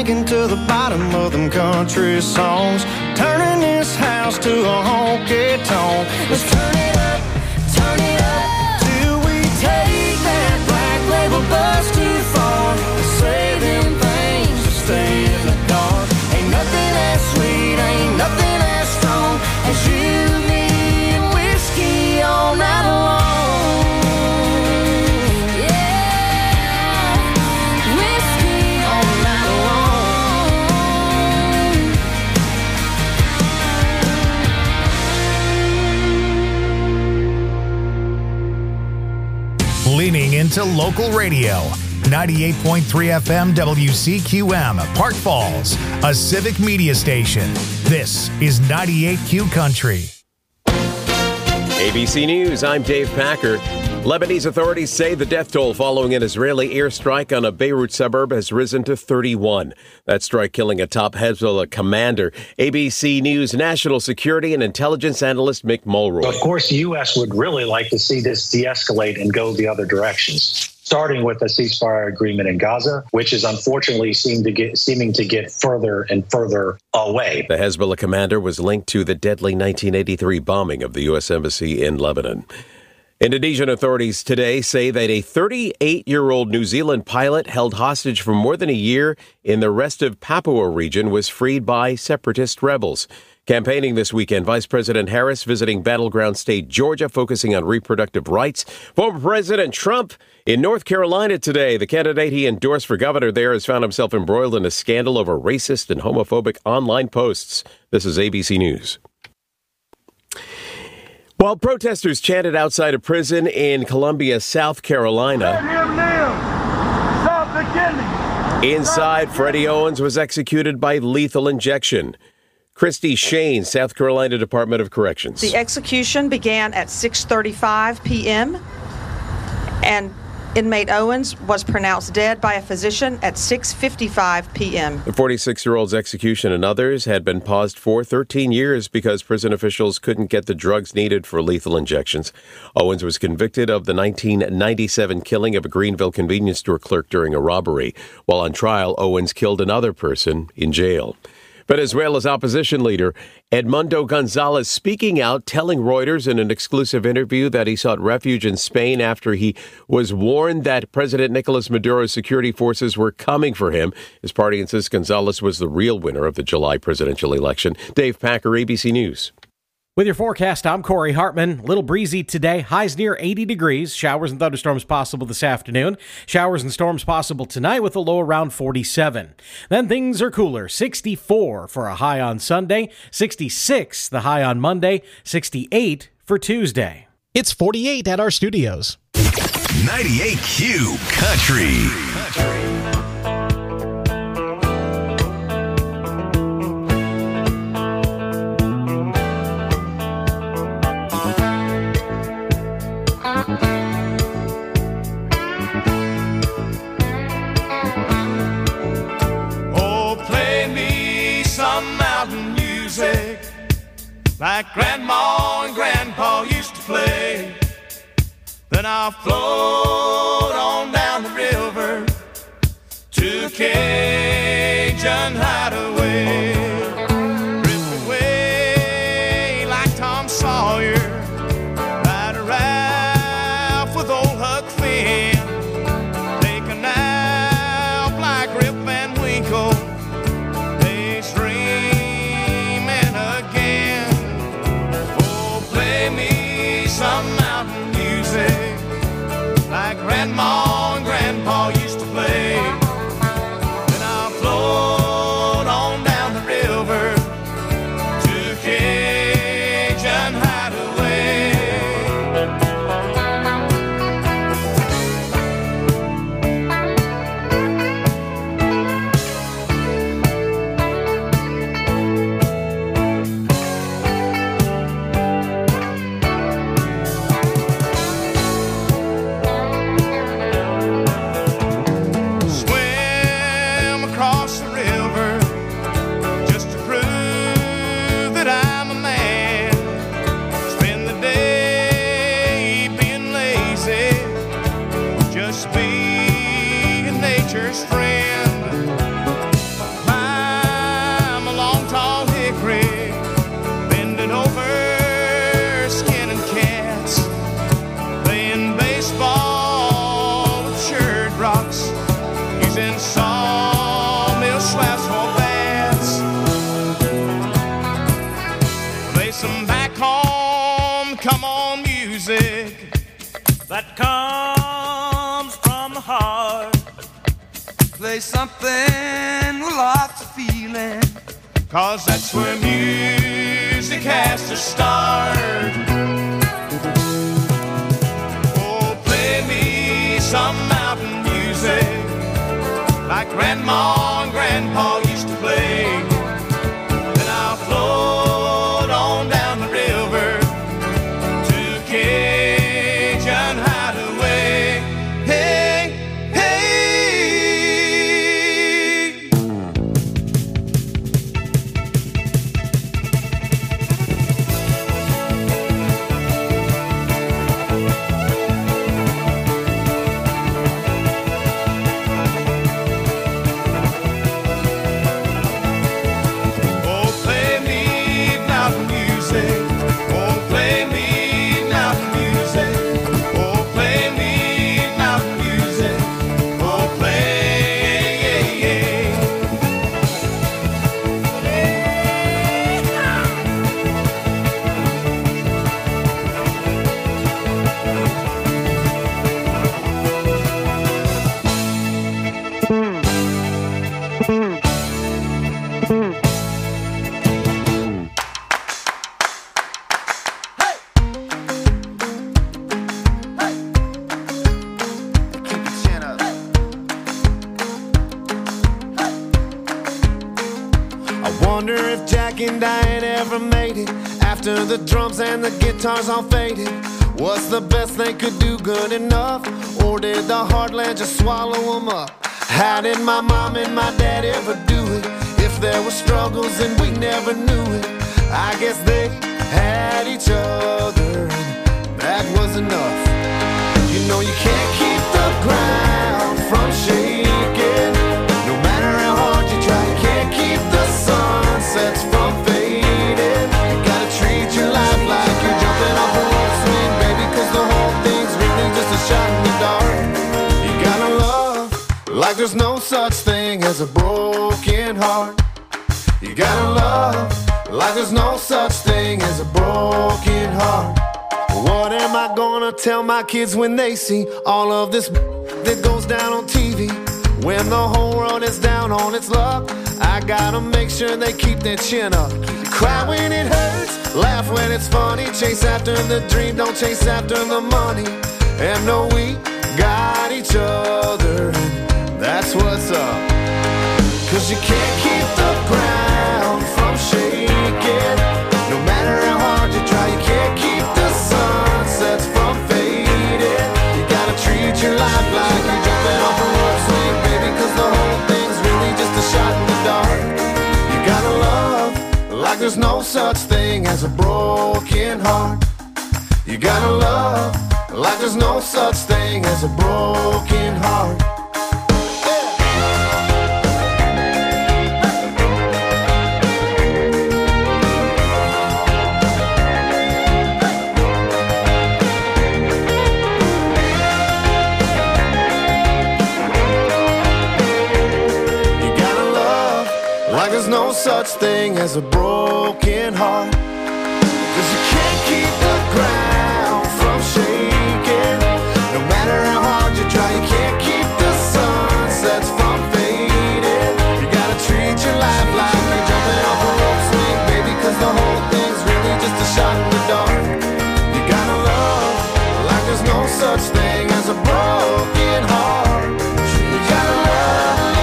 sinking to the bottom of them country songs, turning this house to a honky tonk. Let's turn it up till we take that black label bus too far. Say them things to stay in the dark. Ain't nothing as sweet, ain't nothing as strong as you, me, and whiskey all night long. Leaning into local radio. 98.3 FM WCQM, Park Falls, a civic media station. This is 98Q Country. ABC News, I'm Dave Packer. Lebanese authorities say the death toll following an Israeli airstrike on a Beirut suburb has risen to 31. That strike killing a top Hezbollah commander. ABC News national security and intelligence analyst Mick Mulroy. Of course, the U.S. would really like to see this de-escalate and go the other directions, starting with a ceasefire agreement in Gaza, which is unfortunately seeming to get further and further away. The Hezbollah commander was linked to the deadly 1983 bombing of the U.S. Embassy in Lebanon. Indonesian authorities today say that a 38-year-old New Zealand pilot held hostage for more than a year in the rest of Papua region was freed by separatist rebels. Campaigning this weekend, Vice President Harris visiting battleground state Georgia, focusing on reproductive rights. Former President Trump in North Carolina today. The candidate he endorsed for governor there has found himself embroiled in a scandal over racist and homophobic online posts. This is ABC News. While protesters chanted outside a prison in Columbia, South Carolina, inside, Freddie Owens was executed by lethal injection. Christy Shane, South Carolina Department of Corrections. The execution began at 6:35 p.m. and inmate Owens was pronounced dead by a physician at 6:55 p.m. The 46-year-old's execution and others had been paused for 13 years because prison officials couldn't get the drugs needed for lethal injections. Owens was convicted of the 1997 killing of a Greenville convenience store clerk during a robbery. While on trial, Owens killed another person in jail. Venezuela's opposition leader, Edmundo Gonzalez, speaking out, telling Reuters in an exclusive interview that he sought refuge in Spain after he was warned that President Nicolas Maduro's security forces were coming for him. His party insists Gonzalez was the real winner of the July presidential election. Dave Packer, ABC News. With your forecast, I'm Corey Hartman. Little breezy today, highs near 80 degrees. Showers and thunderstorms possible this afternoon. Showers and storms possible tonight with a low around 47. Then things are cooler. 64 for a high on Sunday, 66 the high on Monday, 68 for Tuesday. It's 48 at our studios. 98Q Country. Like Grandma and Grandpa used to play. Then I'll float on down the river to Cajun Hideaway. Drift away like Tom Sawyer, ride a Ralph with old Huck Finn, take a nap like Rip Van Winkle, daydreaming again. Some mountain music like Grandma and Grandpa used to play. Then I'll float on down the river to Cajun Hideaway. Play something with lots of feeling, 'cause that's where music has to start. Oh, play me some mountain music like Grandma and Grandpa used to play. Then I'll float on down the river to Cajun Hideaway. Hey, hey. Oh, play me mountain music. Oh, play me mountain music. Oh, play me mountain music. Oh, play. Keep your chin up. I wonder if Jack and Diane ever made it after the drums and the guitars all faded. Was the best they could do good enough, or did the heartland just swallow them up? How did my mom and my dad ever do it? If there were struggles and we never knew it, I guess they had each other, and that was enough. You know you can't keep the ground from shaking. No matter how hard you try, you can't keep the sunsets from fading. You gotta treat your life like you're jumping off a rope swing, baby, 'cause the whole thing's really just a shot in the dark. You gotta love like there's no such thing as a broken heart. You gotta love like there's no such thing as a broken heart. What am I gonna tell my kids when they see all of this that goes down on TV? When the whole world is down on its luck, I gotta make sure they keep their chin up. Cry when it hurts, laugh when it's funny. Chase after the dream, don't chase after the money. And know we got each other, and that's what's up. 'Cause you can't keep the ground from shaking. No matter how hard you try, you can't keep the sunsets from fading. You gotta treat your life like you're jumping off a rope swing, baby, 'cause the whole thing's really just a shot in the dark. You gotta love like there's no such thing as a broken heart. You gotta love like there's no such thing as a broken heart. Like there's no such thing as a broken heart. 'Cause you can't keep the ground from shaking. No matter how hard you try, you can't keep the sunsets from fading. You gotta treat your life like you're jumping off a rope swing, baby, 'cause the whole thing's really just a shot in the dark. You gotta love like there's no such thing as a broken heart. You gotta love.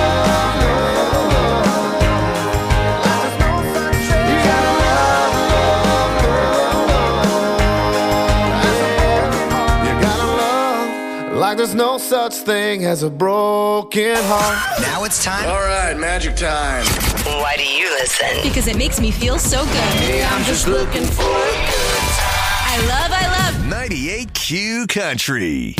Like there's no such thing as a broken heart. Now it's time. All right, magic time. Why do you listen? Because it makes me feel so good. Hey, I'm just looking for a good time. I love 98Q Country.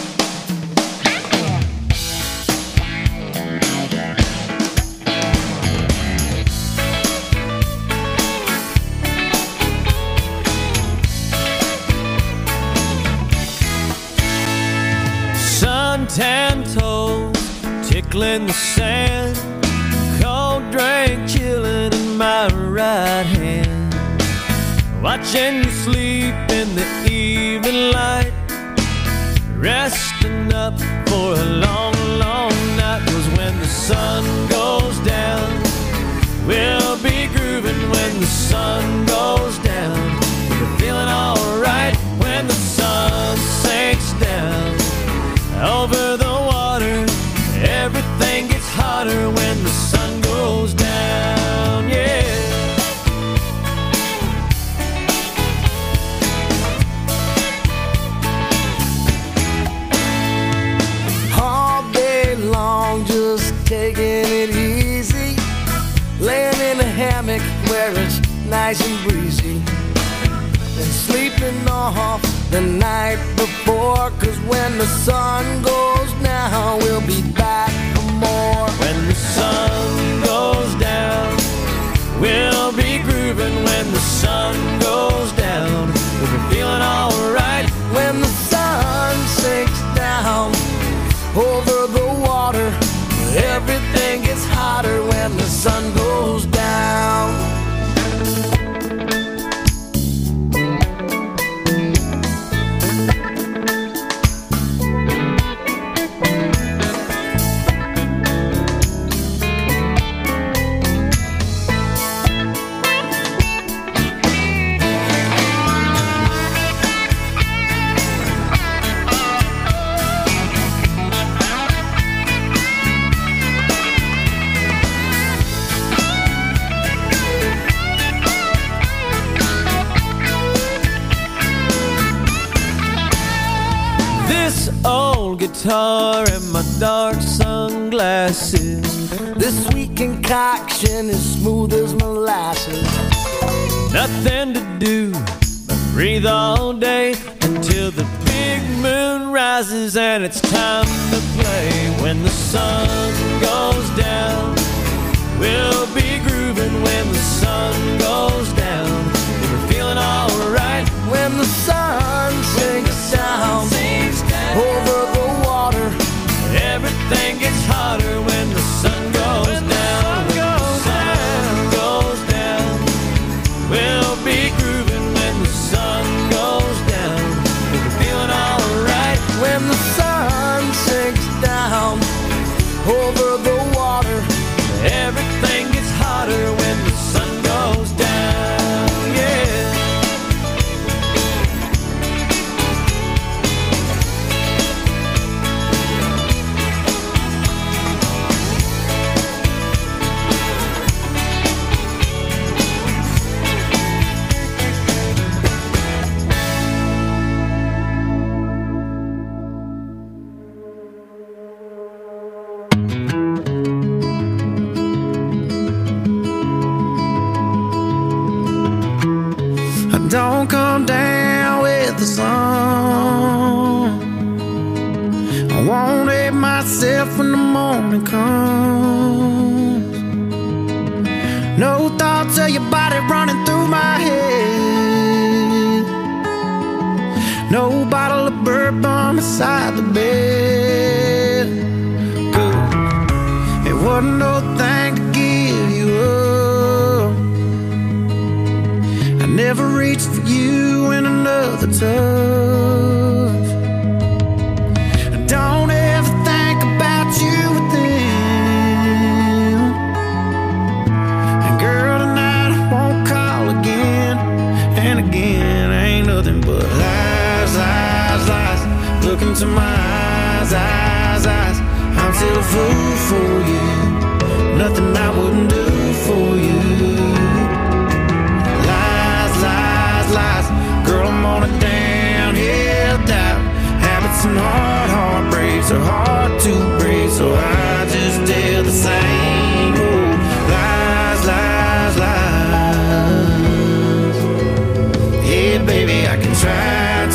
Suntan toes tickling the sand, cold drink chilling in my right hand, watching you sleep in the evening light, resting up for a long, long night was when the nice and breezy. Been sleeping off the night before, 'cause when the sun goes down, we'll be back for more. When the sun goes down, we'll be grooving. When the sun goes down, we'll be feeling alright. When the sun sinks down over the water, everything gets hotter when the sun goes down. Guitar and my dark sunglasses. This sweet concoction is smooth as molasses. Nothing to do but breathe all day until the big moon rises and it's time to play. When the sun goes down, we'll be grooving. When the sun goes down, we're feeling alright. When the sun sinks down over the water, everything gets hotter when the sun goes down. When the sun goes down, we'll be grooving. When the sun goes down, we'll be feeling alright. When the sun sinks down over the water, everything gets hotter when the sun goes down. Yeah. Don't come down with the sun. I won't hate myself when the morning comes. No thoughts of your body running through my head. No bottle of bourbon beside the bed. Good. It wasn't no thing to give you up. I never reached for you in another touch. I don't ever think about you with them. And girl, tonight I won't call again. And again, ain't nothing but lies, lies, lies. Look into my eyes, eyes, eyes. I'm still a fool for you. Nothing I wouldn't do for you. Lies. Girl, I'm on a downhill dive. Habits and heartbreaks are hard to break, so I just tell the same old lies, lies, lies. Yeah, baby, I can try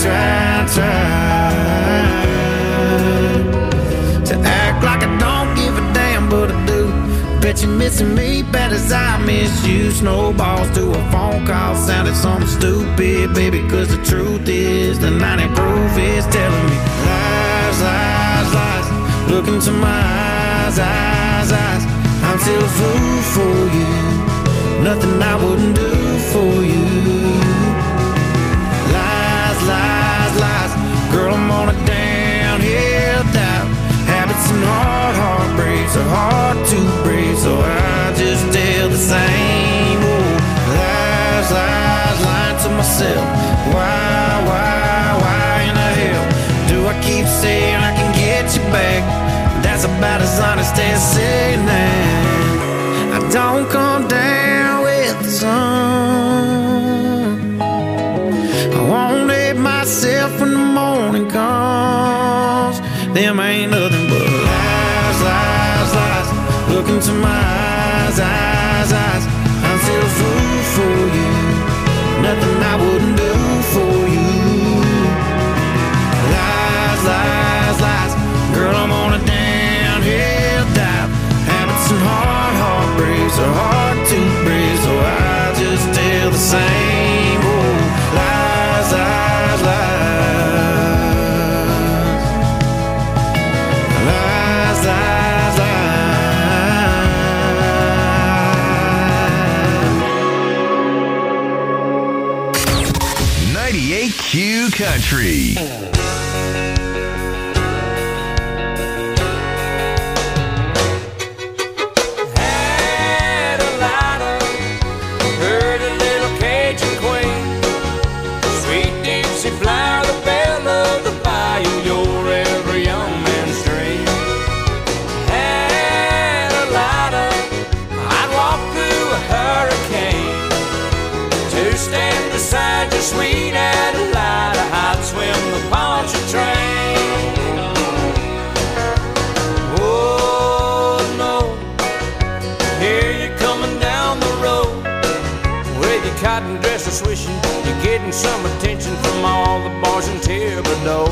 to act like I don't give a damn, but I do. Bet you're missing me bad as I miss you. Snowballs to a phone call sounded something stupid, baby, cause the truth is the 90 proof is telling me lies, lies, lies. Look into my eyes, eyes, eyes. I'm still a fool for you. Nothing I wouldn't do for you. Lies, lies, lies. Girl, I'm on a downhill dive. Habits and heartbreaks are hard to break, so I just tell the same old lies, lies, lying to myself. Why in the hell do I keep saying I can get you back? That's about as honest as saying that. I don't come down with the sun. I won't hate myself when the morning comes. Them ain't nothing but lies, lies, lies. Look into my eyes, eyes, eyes. I'm still a fool for you. Country. Had a lighter, heard a little Cajun queen, sweet Dixie flower, the belle of the bayou, your every young man's dream. Had a lighter, I'd walk through a hurricane to stand beside your sweet Adelida, I'd swim the Pontchartrain. Oh no, here you're coming down the road with your cotton dresser swishing, you're getting some attention from all the boys in Thibodeau.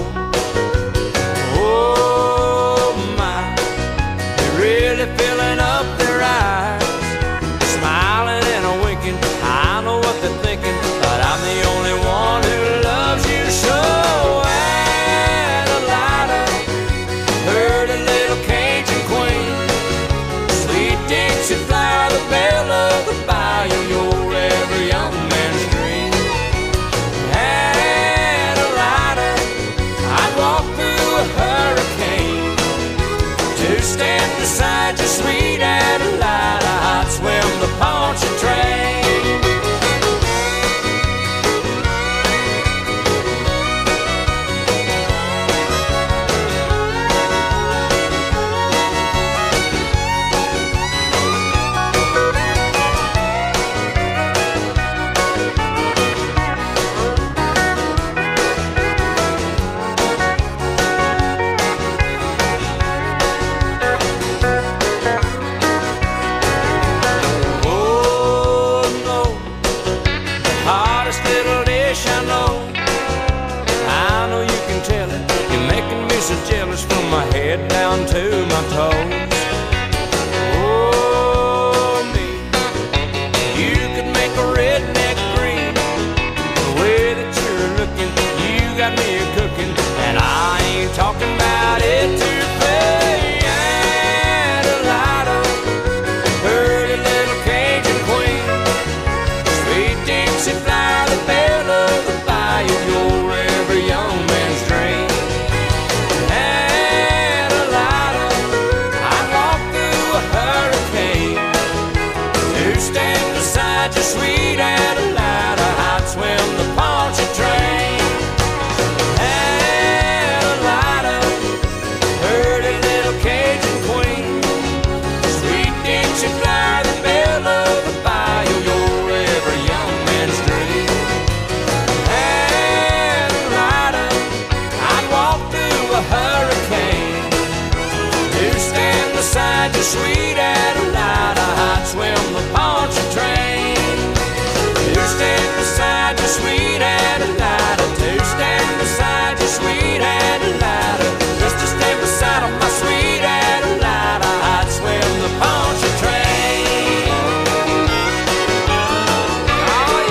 Oh my, they're really filling up their eyes, smiling and a winking. I know what they're thinking, but I'm the only one who loves you so. Adelida, heard a little Cajun queen, sweet Dixie flower, the belle of the bayou, your every young man's dream. Adelida, I'd walk through a hurricane to stand beside your sweet Adelida, I'd swim the Pontchartrain. Oh no, the hottest little dish I know. I know you can tell it. You're making me so jealous from my head down to my toes. Oh me, you could make a redneck green. The way that you're looking, you got me cooking, and I ain't talking about it to pay. Adelida, heard a little Cajun queen, sweet Dixie flower, the belle of the bayou, your every young man's dream. Adelida, I'd walk through a hurricane to stand beside your sweet Adelida, I'd swim the Pontchartrain. Adelida, heard a little Cajun queen, sweet Dixie flower, the belle of the bayou, your every young man's dream. Adelida, I'd walk through a hurricane to stand beside your sweet Adelida, I'd swim the Pontchartrain. To stand beside your sweet Adelida, to stand beside your sweet Adelida, just to stay beside of my sweet Adelida, I'd swim the Pontchartrain. Oh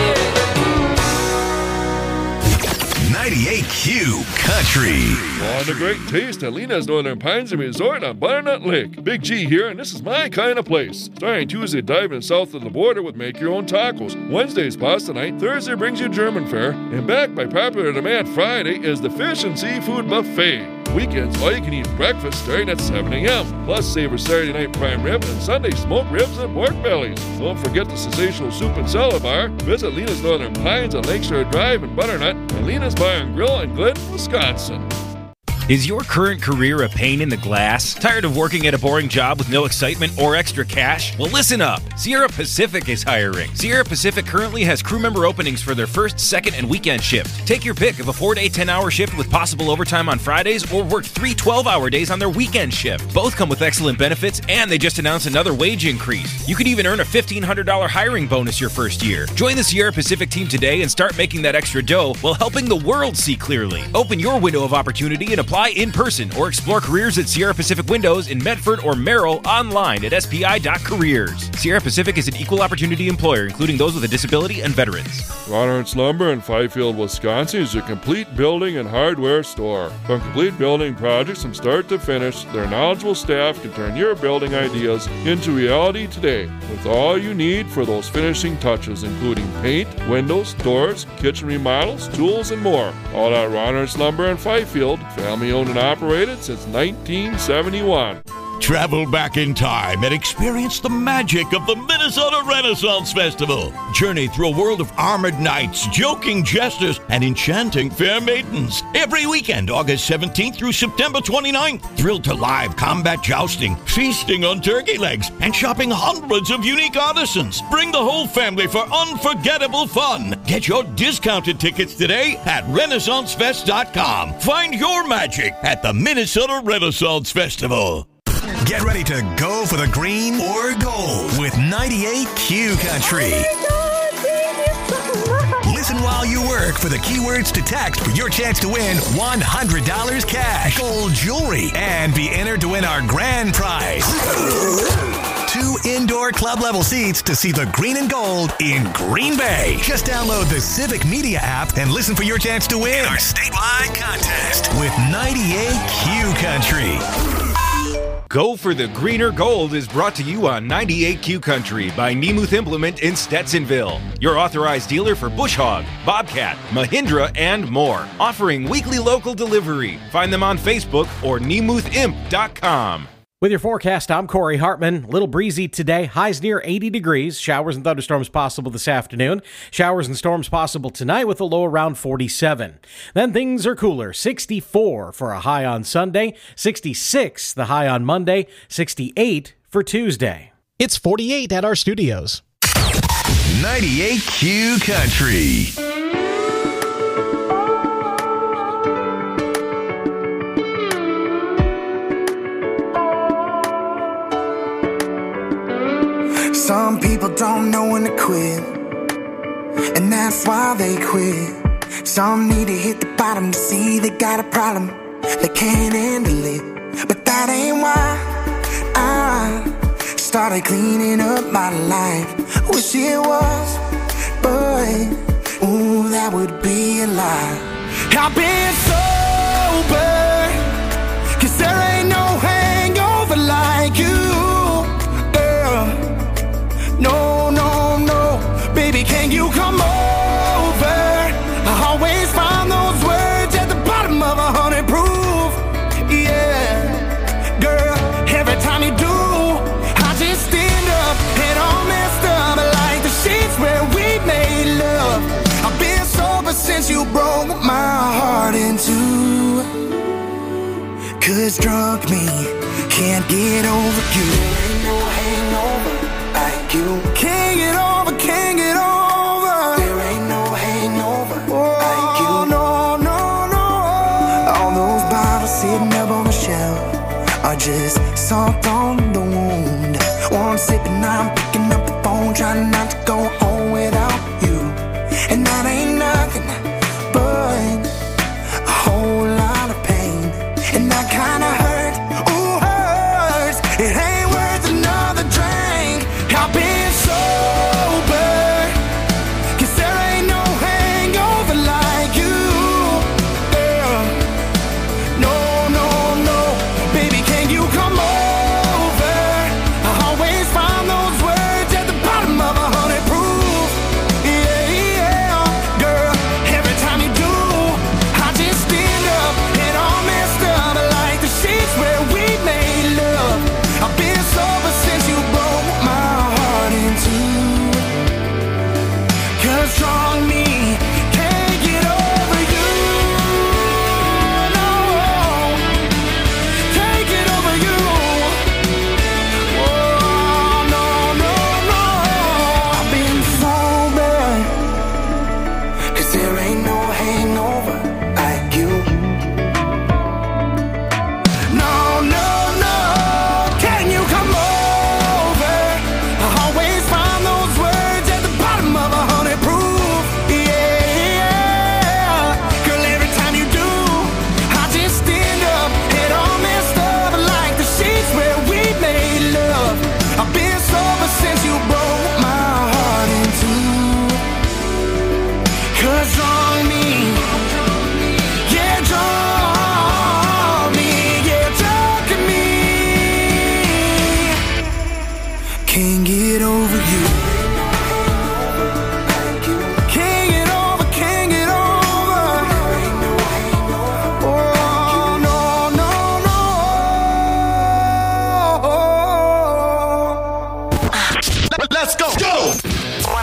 yeah. 98Q Country. On a great taste at Lena's Northern Pines and Resort on Butternut Lake. Big G here, and this is my kind of place. Starting Tuesday, diving south of the border with Make Your Own Tacos. Wednesday's Pasta Night. Thursday brings you German fare. And back by popular demand Friday is the Fish and Seafood Buffet. Weekends, all you can eat breakfast starting at 7 a.m. Plus, savor Saturday night prime rib and Sunday smoked ribs and pork bellies. Don't forget the sensational soup and salad bar. Visit Lena's Northern Pines on Lakeshore Drive in Butternut and Lena's Bar and Grill in Glidden, Wisconsin. Is your current career a pain in the glass? Tired of working at a boring job with no excitement or extra cash? Well, listen up. Sierra Pacific is hiring. Sierra Pacific currently has crew member openings for their first, second, and weekend shift. Take your pick of a 4-day, 10-hour shift with possible overtime on Fridays, or work 3 12-hour days on their weekend shift. Both come with excellent benefits, and they just announced another wage increase. You could even earn a $1,500 hiring bonus your first year. Join the Sierra Pacific team today and start making that extra dough while helping the world see clearly. Open your window of opportunity and apply Apply in person or explore careers at Sierra Pacific Windows in Medford or Merrill online at spi.careers. Sierra Pacific is an equal opportunity employer, including those with a disability and veterans. Ronhardt's Lumber in Fifield, Wisconsin is your complete building and hardware store. From complete building projects from start to finish, their knowledgeable staff can turn your building ideas into reality today with all you need for those finishing touches, including paint, windows, doors, kitchen remodels, tools, and more. All at Ronhardt's Lumber in Fifield, family owned and operated since 1971. Travel back in time and experience the magic of the Minnesota Renaissance Festival. Journey through a world of armored knights, joking jesters, and enchanting fair maidens. Every weekend, August 17th through September 29th. Thrill to live combat jousting, feasting on turkey legs, and shopping hundreds of unique artisans. Bring the whole family for unforgettable fun. Get your discounted tickets today at RenaissanceFest.com. Find your magic at the Minnesota Renaissance Festival. Get ready to go for the green or gold with 98Q Country. Listen while you work for the keywords to text for your chance to win $100 cash, gold jewelry, and be entered to win our grand prize. 2 indoor club level seats to see the green and gold in Green Bay. Just download the Civic Media app and listen for your chance to win our statewide contest with 98Q Country. Go for the greener gold is brought to you on 98Q Country by Nemuth Implement in Stetsonville, your authorized dealer for Bush Hog, Bobcat, Mahindra, and more. Offering weekly local delivery. Find them on Facebook or nemuthimp.com. With your forecast, I'm Corey Hartman. A little breezy today. Highs near 80 degrees. Showers and thunderstorms possible this afternoon. Showers and storms possible tonight with a low around 47. Then things are cooler. 64 for a high on Sunday. 66 the high on Monday. 68 for Tuesday. It's 48 at our studios. 98Q Country. Some people don't know when to quit, and that's why they quit. Some need to hit the bottom to see they got a problem, they can't handle it. But that ain't why I started cleaning up my life. Wish it was, but ooh, that would be a lie. I've been sober, 'cause there ain't no hangover like you. No, no, no, baby, can you come over? I always find those words at the bottom of 100 proof. Yeah, girl, every time you do, I just stand up and all messed up like the sheets where we made love. I've been sober since you broke my heart in two. 'Cause drunk me can't get over you. Ain't no hangover like you. Can't get over, can't get over. There ain't no hangover like you. No, no, no. All those bottles sitting up on the shelf are just salt on the wound. One sip and I'm picking up the phone, trying not to go home without you. And that ain't nothing but a whole lot of pain. And that kind of hurt, ooh, hurts. It ain't worth another drink. I've been sober, 'cause there ain't no hangover like you. Girl, no, no, no, baby, can you come over? I always find those words at the bottom of 100 proof.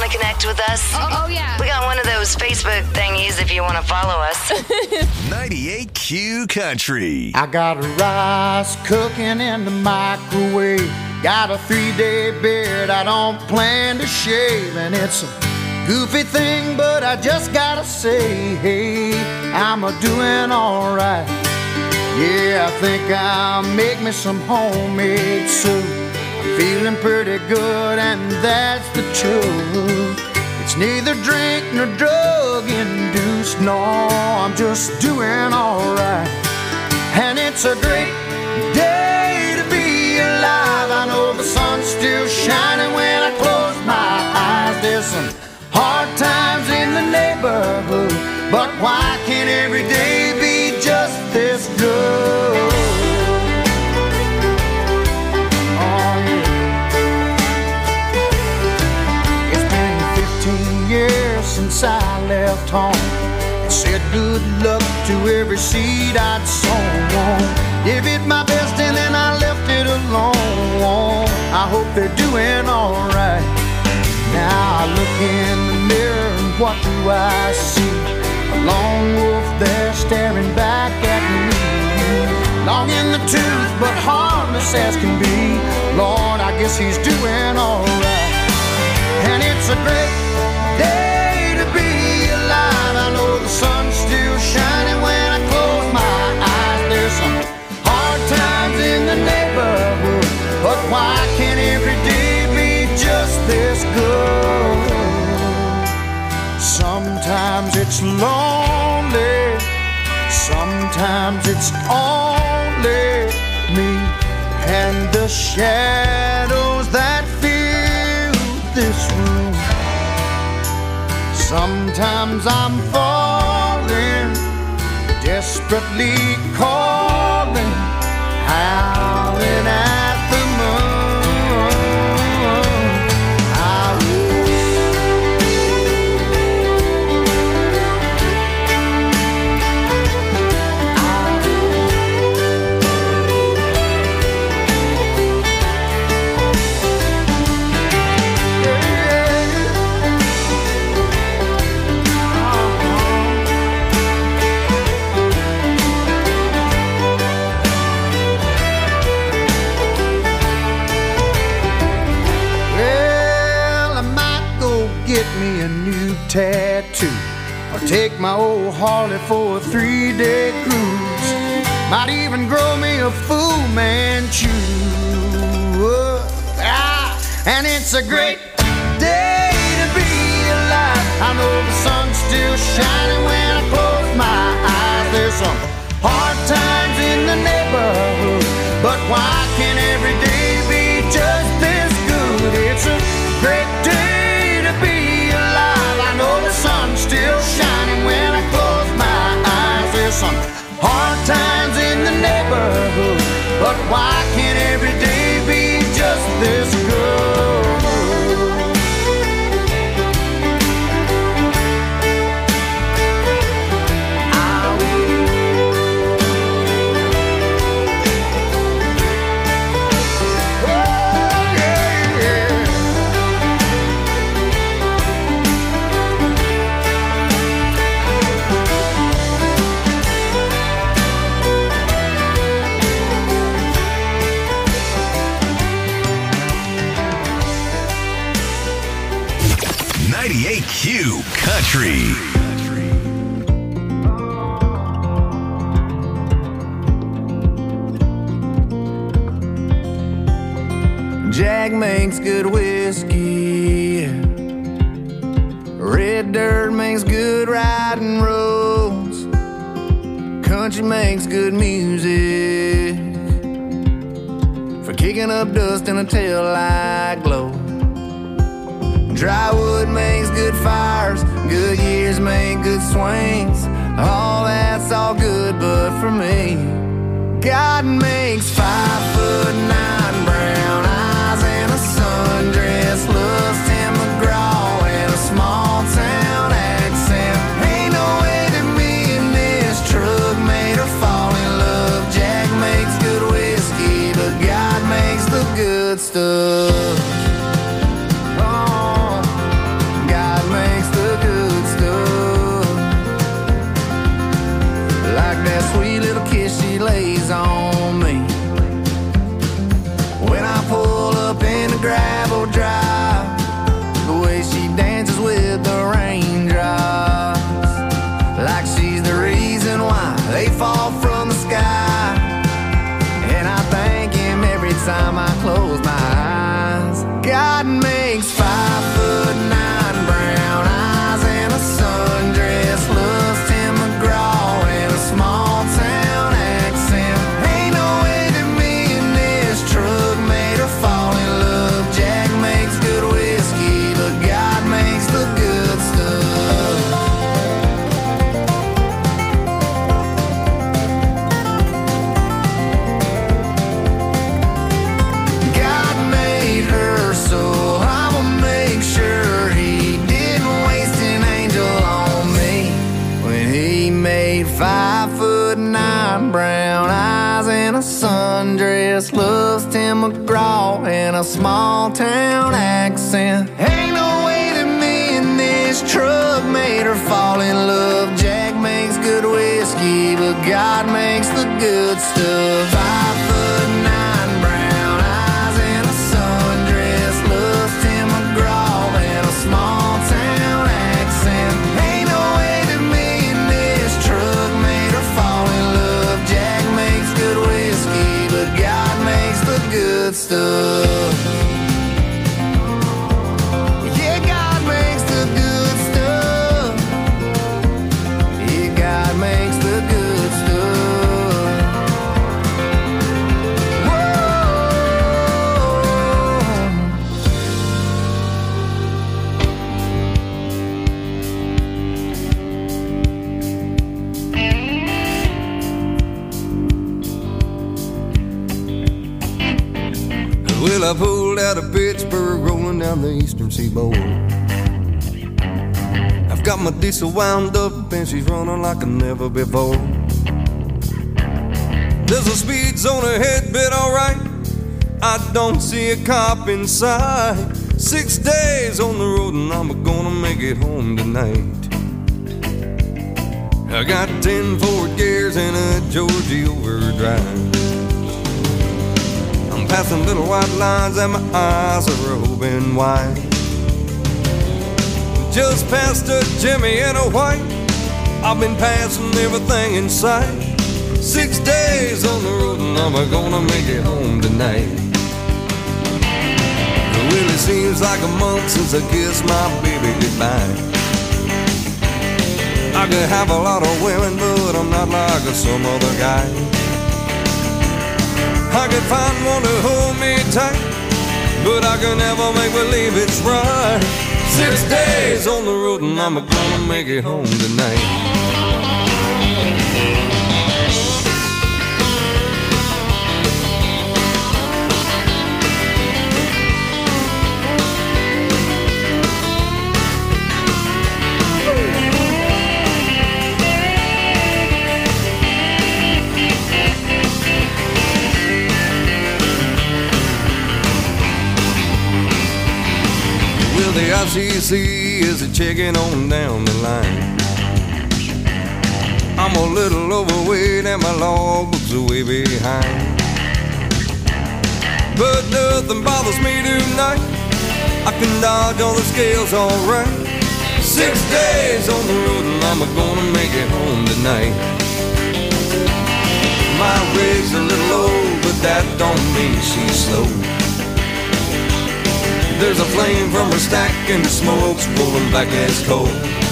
Want to connect with us? Oh, yeah. We got one of those Facebook thingies if you want to follow us. 98Q Country. I got rice cooking in the microwave. Got a 3-day beard I don't plan to shave. And it's a goofy thing, but I just gotta say, hey, I'm a-doing alright. Yeah, I think I'll make me some homemade soup. I'm feeling pretty good, and that's the truth. It's neither drink nor drug-induced. No, I'm just doing alright. And it's a great day to be alive. I know the sun's still shining when I close my eyes. There's some hard times in the neighborhood, but why can't every day be just this good? Oh yeah. It's been 15 years since I left home and said good luck to every seed I'd sown. Gave it my best and then I left it alone. I hope they're doing alright. Now I look in the mirror and what do I see? A lone wolf there staring back at me. Long in the tooth but harmless as can be. Lord, I guess he's doing alright. And it's a great day to be alive. I know the sun's still shining when I close my eyes. There's some hard times in the neighborhood, but why can't every day be just this good? Sometimes it's lonely, sometimes it's only me and the shadows that fill this room. Sometimes I'm falling, desperately calling, howling at the moon. Tattoo, or take my old Harley for a 3-day cruise. Might even grow me a Fu Manchu. And it's a great day to be alive. I know the sun's still shining when I close my eyes. There's some hard times in the neighborhood, but why can't every day be just this good? It's a great day to be alive. I know the sun's still shining when I close my eyes. There's some hard times in the neighborhood, but why can't every day be just this good? Q Country. Jack makes good whiskey. Red dirt makes good riding roads. Country makes good music for kicking up dust in a taillight glow. Dry wood makes good fires, good years make good swings. All that's all good, but for me, God makes 5'9" brown eyes and a sundress, loves Tim McGraw and a small town accent. Ain't no way that me and this truck made her fall in love. Jack makes good whiskey, but God makes the good stuff. close my eyes. God makes 5'9" brown eyes and a sundress, loves Tim McGraw and a small town accent. Ain't no way that me and this truck made her fall in love. Jack makes good whiskey, but God makes the good stuff. God made her, so I'ma make sure he didn't waste an angel on me. When he made 5'9" brown eyes and a sundress, loves Tim McGraw and a small town accent. Ain't no way that me and this truck made her fall in love. Jack makes good whiskey, but God makes the good stuff. 5'9" brown eyes and a sundress, loves Tim McGraw and a small town accent. Ain't no way that me and this truck made her fall in love. Jack makes good whiskey, but God makes the good stuff. Yeah, God makes the good stuff. Yeah, God makes the good stuff. Well, I pulled out of Pittsburgh, rolling down the eastern seaboard. I've got my diesel wound up and she's running like I never before. There's a speed zone ahead, but alright, I don't see a cop in sight. 6 days on the road and I'm gonna make it home tonight. I got 10 forward gears and a Georgie overdrive. I'm passing little white lines and my eyes are open wide. Just past a Jimmy and a white, I've been passing everything in sight. 6 days on the road and I'm gonna make it home tonight. Well, it seems like a month since I kissed my baby goodbye. I could have a lot of women, but I'm not like some other guy. I could find one to hold me tight, but I can never make believe it's right. 6 days on the road and I'm gonna make it home tonight. The ICC is a checking on down the line. I'm a little overweight and my logbook's way behind. But nothing bothers me tonight. I can dodge all the scales alright. 6 days on the road and I'm gonna make it home tonight. My rig's a little old, but that don't mean she's slow. There's a flame from her stack and the smoke's pulling back as coal.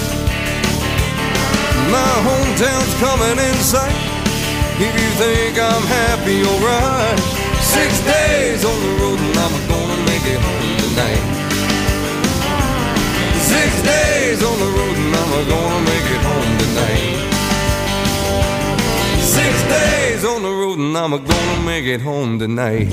My hometown's coming in sight. If you think I'm happy, alright. 6 days on the road and I'm gonna make it home tonight. 6 days on the road and I'm gonna make it home tonight. 6 days on the road and I'm gonna make it home tonight.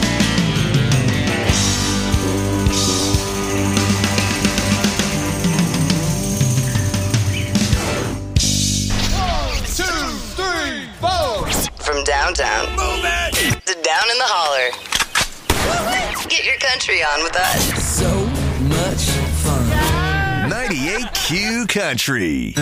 From downtown to down in the holler. Get your country on with us. So much fun. 98Q Country.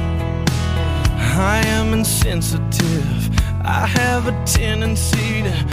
I am insensitive. I have a tendency to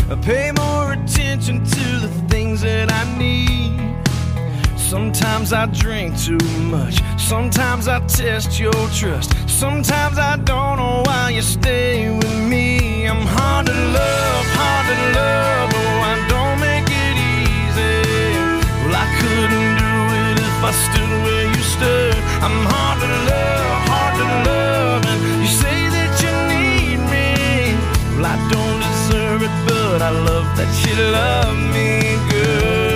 Sometimes I drink too much. Sometimes I test your trust. Sometimes I don't know why you stay with me. I'm hard to love, oh, I don't make it easy. Well, I couldn't do it if I stood where you stood. I'm hard to love, and you say that you need me. Well, I don't deserve it, but I love that you love me good.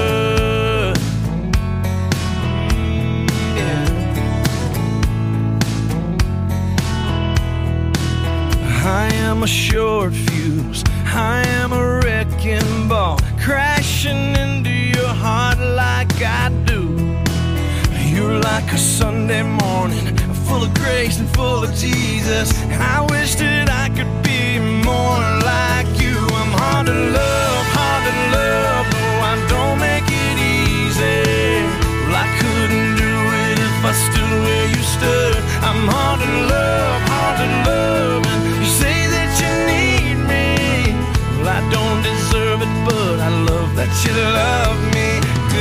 I am a short fuse, I am a wrecking ball, crashing into your heart like I do. You're like a Sunday morning, full of grace and full of Jesus. I wish that I could be more like you. I'm hard to love, oh, I don't make it easy. Well, I couldn't do it if I stood where you stood. I'm hard to love, and you say that you need me. Well, I don't deserve it, but I love that you love me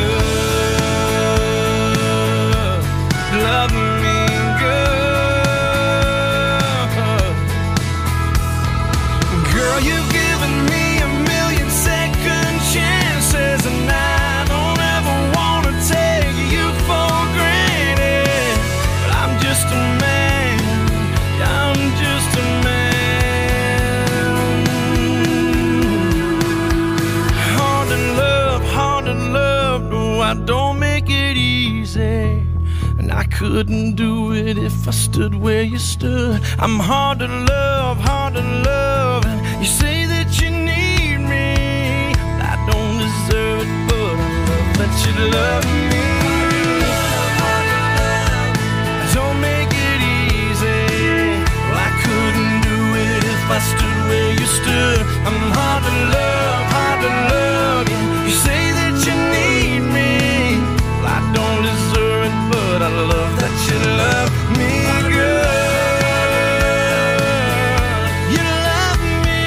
good. Love me good. Girl, you've given me a million second chances, and I don't ever want to take you for granted. But I'm just a man, I'm just a man. Hard to love, oh, I don't make it easy. And I couldn't do it if I stood where you stood. I'm hard to love, and you say that you need me. I don't deserve it, but I love that you love me. Don't make it easy. Well, I couldn't do it if I stood where you stood. I'm hard to love, yeah. You say that you need me. Well, I don't deserve it, but I love that you love me good. You love me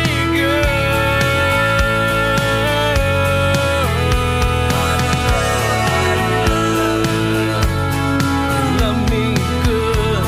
good. You love me good.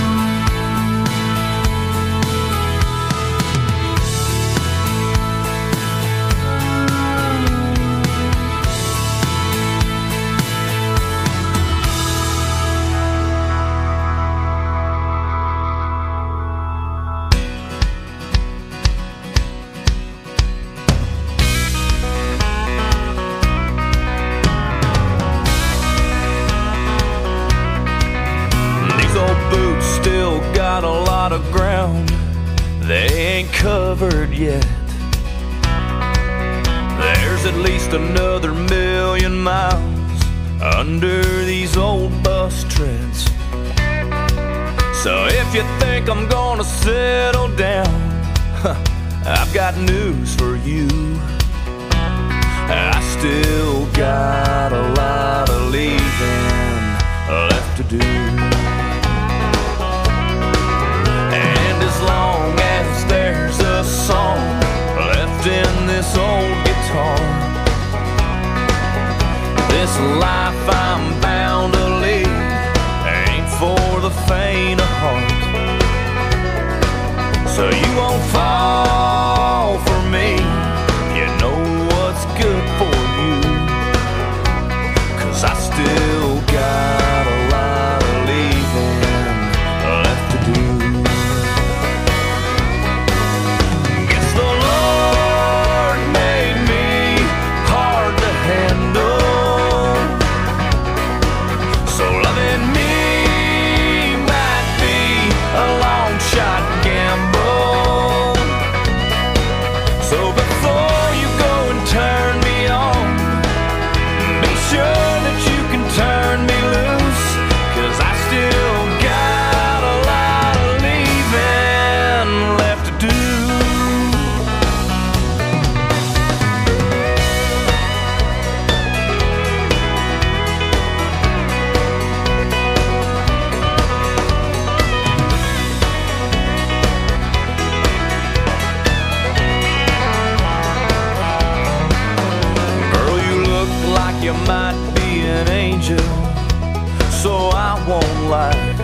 These old boots still got a lot of ground they ain't covered yet. There's at least another 1,000,000 miles under these old bus treads. So if you think I'm gonna settle down, I've got news for you. I still got a lot of leaving left to do. And as long as there's a song left in this old guitar, this life I'm bound to lead ain't for the faint of heart. So you won't fall for me, you know what's good for you. 'Cause I still got a lot of leaving left to do. Guess the Lord made me hard to handle, so loving me might be a long shot gamble. light.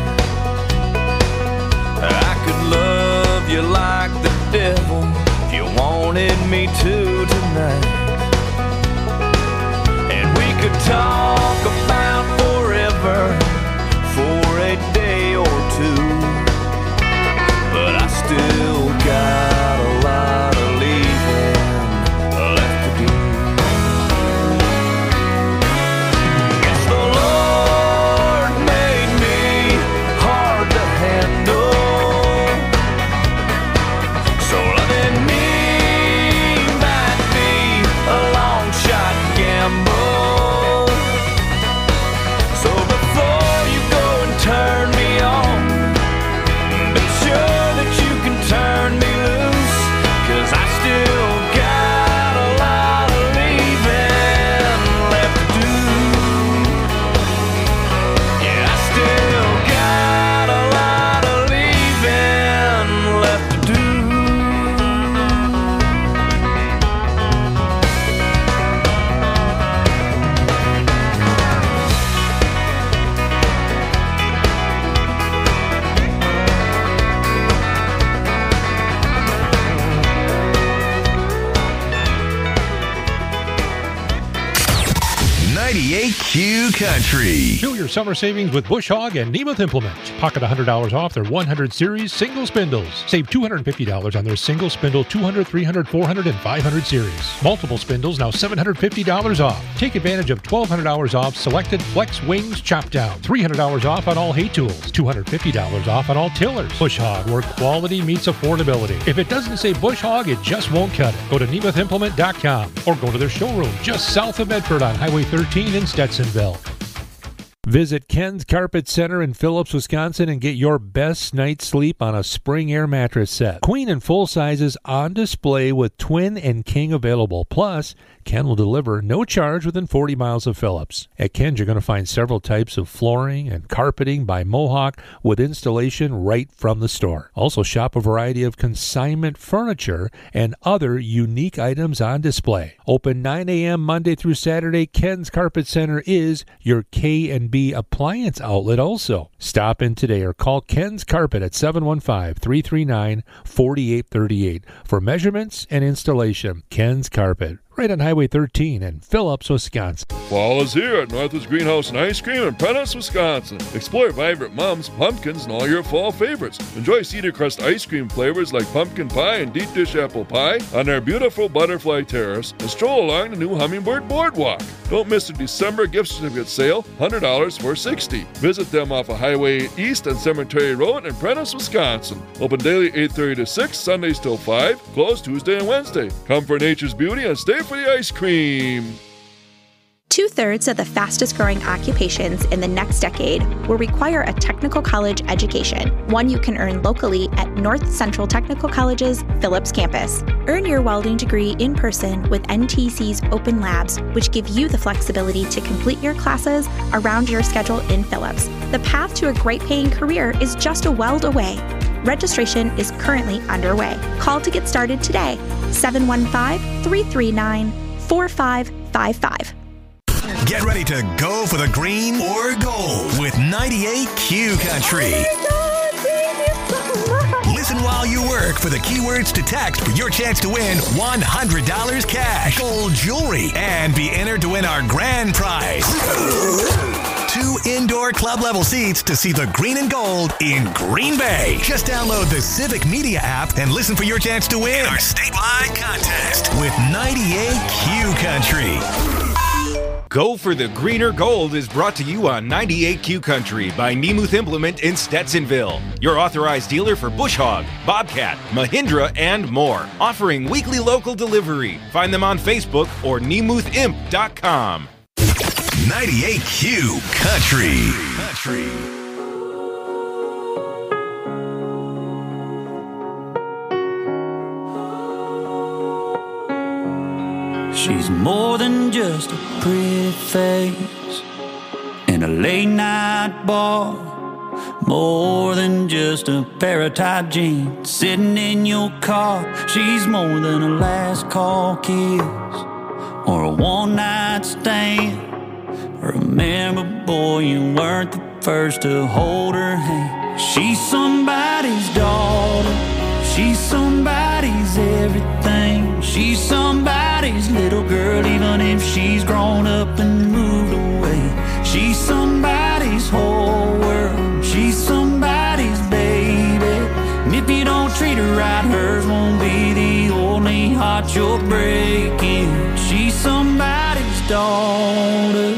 I could love you like the devil if you wanted me to tonight. And we could talk about forever for a day or two. But I still got a lot of leaving left to do. Yes, the Lord made me hard to handle, so loving me might be a long shot gamble. So before you go and turn me on, be sure that you can turn me loose, 'cause I still got a lot of leaving left to do. Yeah, I still got a lot of leaving left to do. Q Country. Fill your summer savings with Bush Hog and Nemeth Implement. Pocket $100 off their 100 series single spindles. Save $250 on their single spindle 200, 300, 400, and 500 series. Multiple spindles now $750 off. Take advantage of $1,200 off selected Flex Wings chop down. $300 off on all hay tools. $250 off on all tillers. Bush Hog, where quality meets affordability. If it doesn't say Bush Hog, it just won't cut it. Go to NemethImplement.com or go to their showroom just south of Medford on Highway 13 in Stetsonville. Visit Ken's Carpet Center in Phillips, Wisconsin and get your best night's sleep on a spring air mattress set. Queen and full sizes on display with twin and king available. Plus, Ken will deliver no charge within 40 miles of Phillips. At Ken's, you're going to find several types of flooring and carpeting by Mohawk with installation right from the store. Also, shop a variety of consignment furniture and other unique items on display. Open 9 a.m. Monday through Saturday, Ken's Carpet Center is your K&B appliance outlet also. Stop in today or call Ken's Carpet at 715-339-4838 for measurements and installation. Ken's Carpet, right on Highway 13 in Phillips, Wisconsin. Fall is here at Northwoods Greenhouse and Ice Cream in Prentice, Wisconsin. Explore vibrant mums, pumpkins, and all your fall favorites. Enjoy Cedar Crust ice cream flavors like pumpkin pie and deep dish apple pie on their beautiful butterfly terrace, and stroll along the new Hummingbird Boardwalk. Don't miss the December gift certificate sale, $100 for $60. Visit them off of Highway East and Cemetery Road in Prentice, Wisconsin. Open daily 8:30 to 6, Sundays till 5, closed Tuesday and Wednesday. Come for nature's beauty and stay for the ice cream. 2/3 of the fastest growing occupations in the next decade will require a technical college education, one you can earn locally at North Central Technical College's Phillips campus. Earn your welding degree in person with NTC's open labs, which give you the flexibility to complete your classes around your schedule in Phillips. The path to a great paying career is just a weld away. Registration is currently underway. Call to get started today, 715-339-4555. Get ready to go for the green or gold with 98 Q Country. Listen while you work for the keywords to text for your chance to win $100 cash, gold jewelry, and be entered to win our grand prize. 2 indoor club level seats to see the green and gold in Green Bay. Just download the Civic Media app and listen for your chance to win our statewide contest with 98 Q Country. Go for the Greener Gold is brought to you on 98Q Country by Nemeth Implement in Stetsonville, your authorized dealer for Bush Hog, Bobcat, Mahindra, and more. Offering weekly local delivery. Find them on Facebook or nemethimp.com. 98Q Country. She's more than just a pretty face in a late night bar, more than just a pair of tight jeans sitting in your car. She's more than a last call kiss or a one night stand. Remember, boy, you weren't the first to hold her hand. She's somebody's daughter. She's somebody's everything. She's somebody's little girl, even if she's grown up and moved away. She's somebody's whole world. She's somebody's baby. And if you don't treat her right, hers won't be the only heart you're breaking. She's somebody's daughter.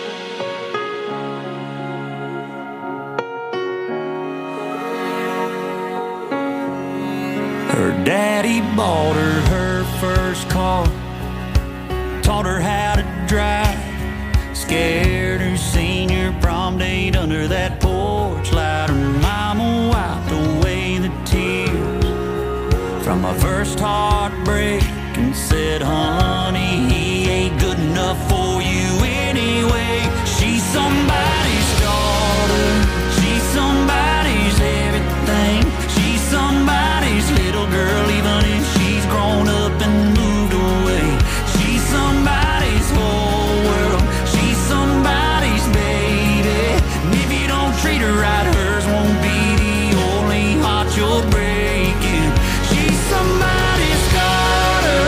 Her daddy bought her first car, taught her how to drive, scared her senior prom date under that porch light. Her mama wiped away the tears from her first heartbreak and said, honey, he ain't good enough for you anyway. She's somebody's daughter. She's somebody's everything. She's somebody's little girl, even if she's grown up and moved away. She's somebody's whole world. She's somebody's baby. And if you don't treat her right, hers won't be the only heart you're breaking. She's somebody's daughter.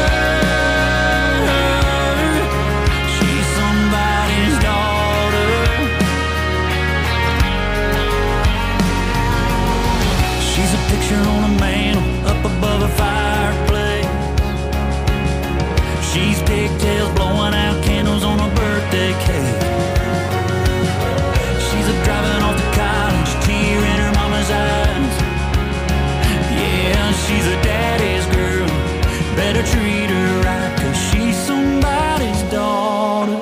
She's somebody's daughter. She's a picture on a mantle up above a fireplace. She's pigtails blowing out candles on a birthday cake. She's a driving off to college, tear in her mama's eyes. Yeah, she's a daddy's girl. Better treat her right, 'cause she's somebody's daughter.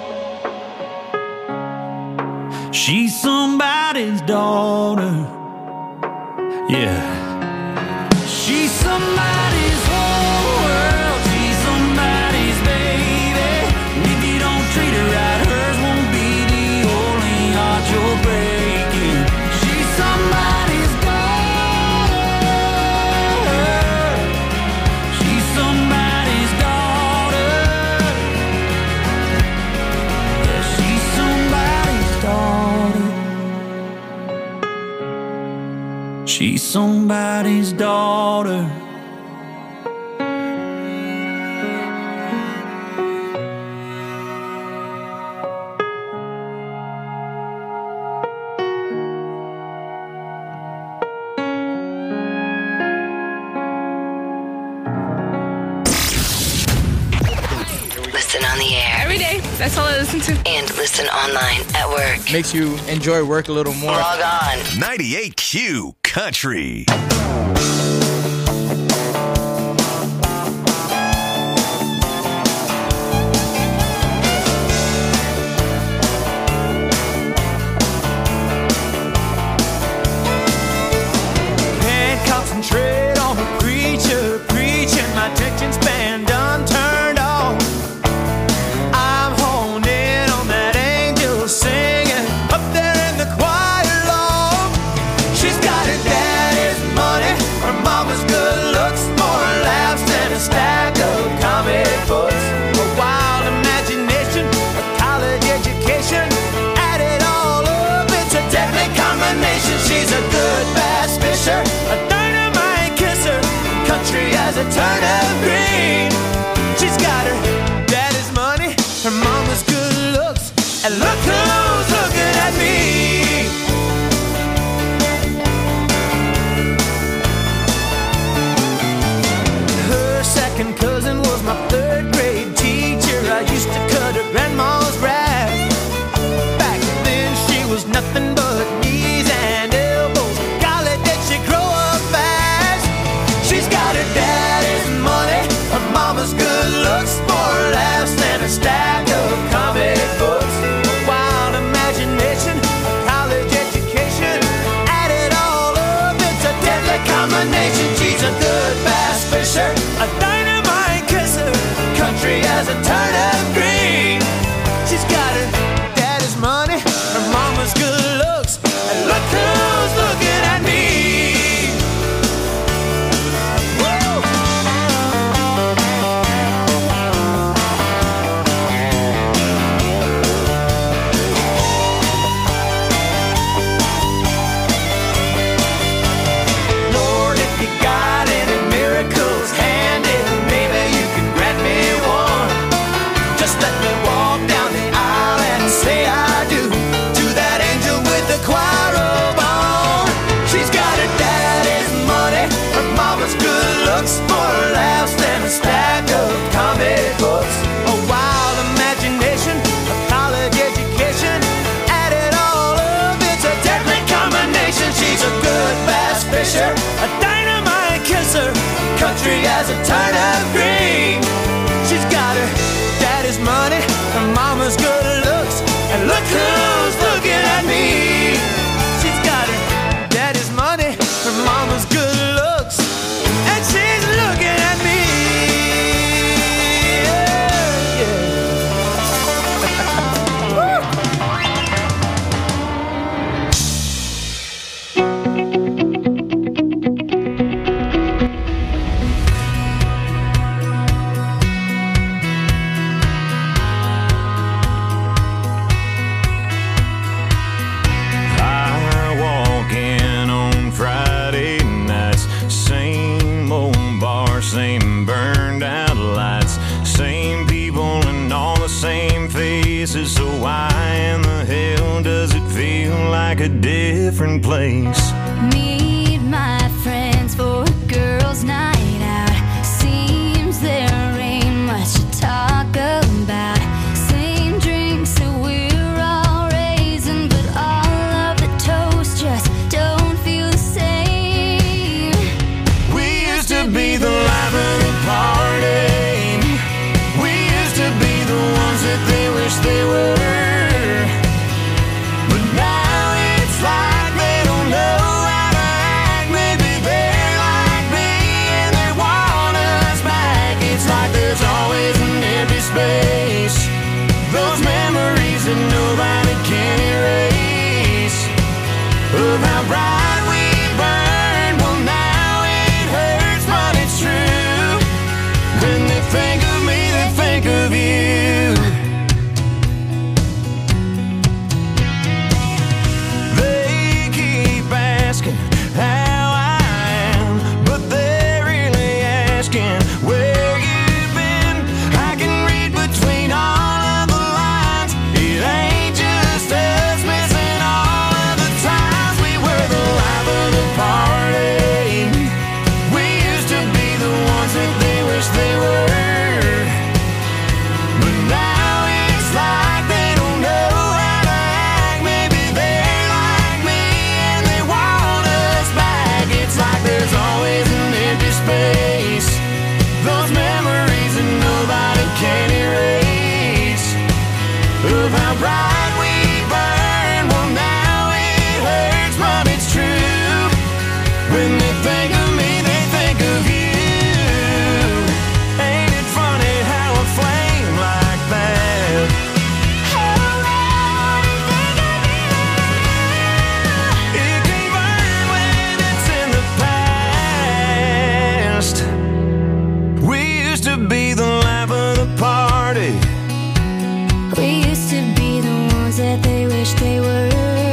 She's somebody's daughter. Yeah. She's somebody's whole world. She's somebody's baby. And if you don't treat her right, hers won't be the only heart you're breaking. She's somebody's daughter. She's somebody's daughter. Yeah, she's somebody's daughter. She's somebody's daughter. Listen on the air. Every day. That's all I listen to. And listen online at work. Makes you enjoy work a little more. Log on. 98Q Country. Can't concentrate on a preacher preaching. My attention span done turned off. I'm honed in on that angel singing up there in the choir loft. She's got her daddy's money, her mama's good looks, more laughs than a stack of comic books. A wild imagination, a college education, add it all up, it's a deadly combination. She's a good bass fisher, a dynamite kisser, country as a turnip green. She's got her daddy's money, her mama's good looks, and look who's looking at me. Her second cousin was my third grade teacher. I used to cut her grandma's grass. Back then she was nothing but knees and elbows. Golly, did she grow up fast? She's got her daddy's money, country as a turnip green. She's got her daddy's money, her mama's good looks, and look who's looking at me. She's got her daddy's money, her mama's good looks, and she's looking at me. Same burned out lights, same people and all the same faces. So why in the hell does it feel like a different place? Meet my friends for a girls' night out. Seems there ain't much to talk about. Same drinks that we're all raising, but all of the toast just don't feel the same. We used to be the life of the party. We used to be the ones that they wish they were. But now it's like they don't know how to act. Maybe they're like me and they want us back. It's like there's always an empty space. Those memories that nobody can erase. Of how bright we burned. Well, now it hurts, but it's true. When they think of me, they think of you. They keep asking how I am, but they're really asking where you've been. I can read between all of the lines. It ain't just us missing all of the times we were the life of the party. We used to be the ones that they wish they were. But now it's like they don't know how to act. Maybe they're like me and they want us back. It's like there's always an empty space. Those memories that nobody can erase. Of how bright we burn. Well, now it hurts, but it's true. When they think of me, they think of you. Ain't it funny how a flame like that it can burn when it's in the past? We used to be the life of the party. We used to be the ones that they wish they were.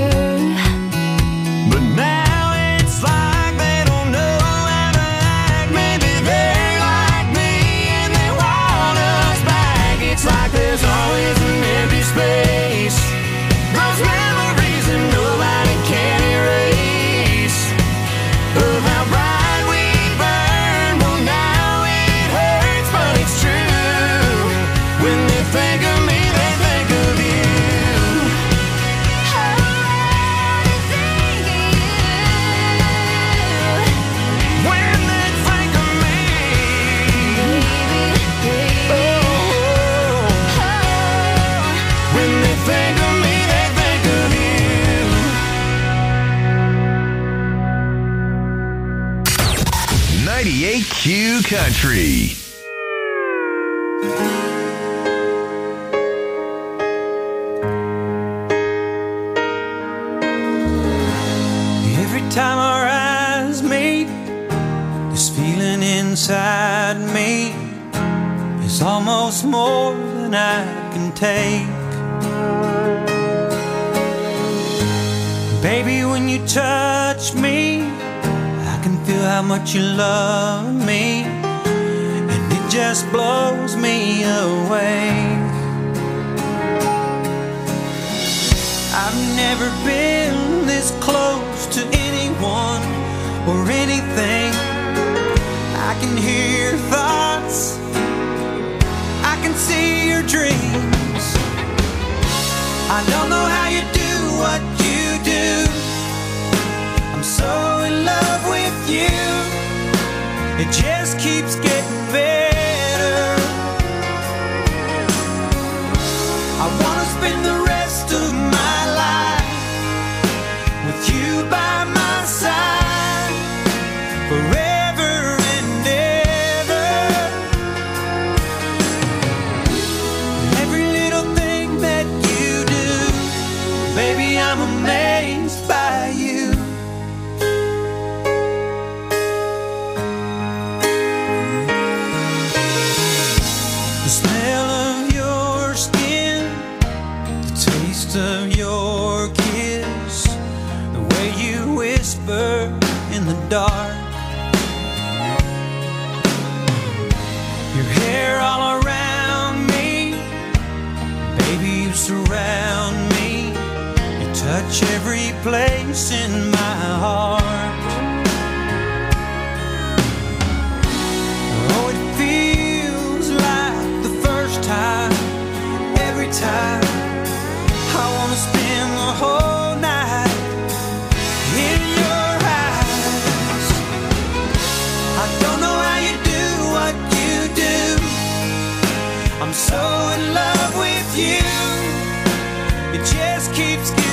But now it's like they don't know how to act. Maybe they're like me and they want us back. It's like there's always an empty space. Those memories that nobody can erase. Of how bright we burn. Well, now it hurts, but it's true. When they think of me, they think of you. When they think of me, when they think of me, they think of you. 98Q Country. Every time our eyes meet, this feeling inside me is almost more than I can take. Baby, when you touch me, I can feel how much you love me, and it just blows me away. I've never been this close to anyone or anything. I can hear your thoughts, I can see your dreams. I don't know how you do what you do. I'm so in love with you, It just keeps getting better. I wanna spend the rest of my life with you by my side forever and ever. Every little thing that you do, baby, I'm amazed by you. The smell of your skin, the taste of your kiss, the way you whisper in the dark, your hair all around me, baby, you surround me, you touch every place in my heart. Oh, it feels like the first time, every time. I wanna spend the whole night in your eyes. I don't know how you do what you do. I'm so in love with you. It just keeps getting